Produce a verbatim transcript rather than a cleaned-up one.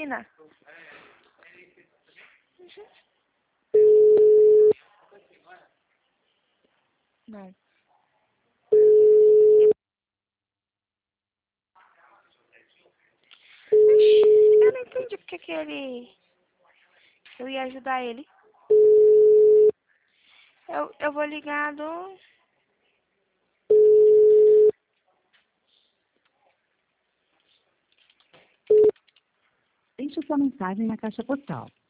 Carolina. Uhum. Não. Ixi, eu não entendi porque que ele... Eu ia ajudar ele. Eu, eu vou ligar do... Deixe sua mensagem na caixa postal.